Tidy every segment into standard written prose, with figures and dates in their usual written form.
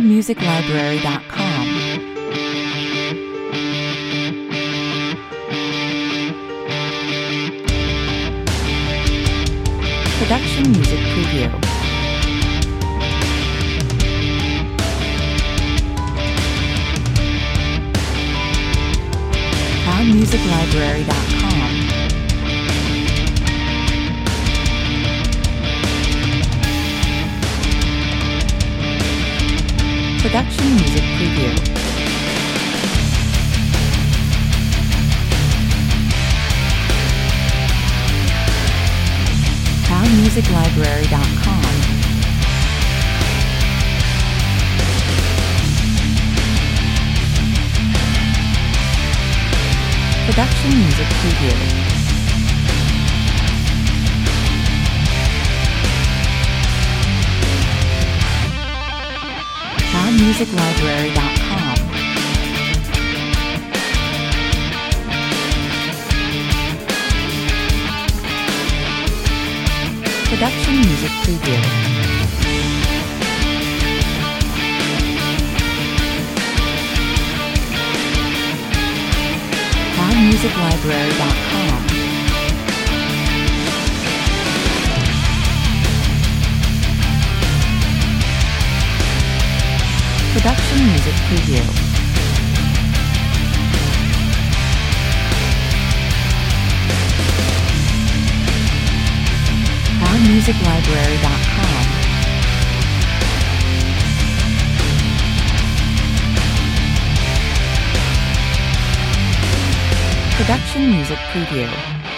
PoundMusicLibrary.com. Production Music Preview. PoundMusicLibrary.com. Production Music Preview. PoundMusicLibrary.com. Production Music Preview. PoundMusicLibrary.com. Production Music Preview. PoundMusicLibrary.com. Production Music Preview. PoundMusicLibrary.com. Production Music Preview.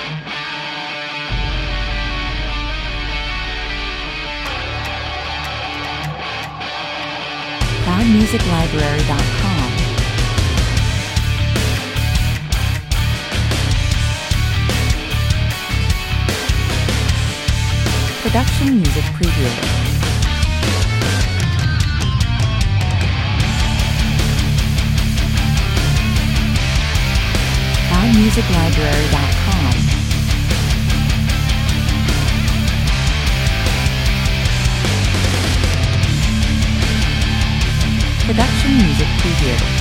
PoundMusicLibrary.com. Production Music Preview. PoundMusicLibrary.com. Production Music Preview.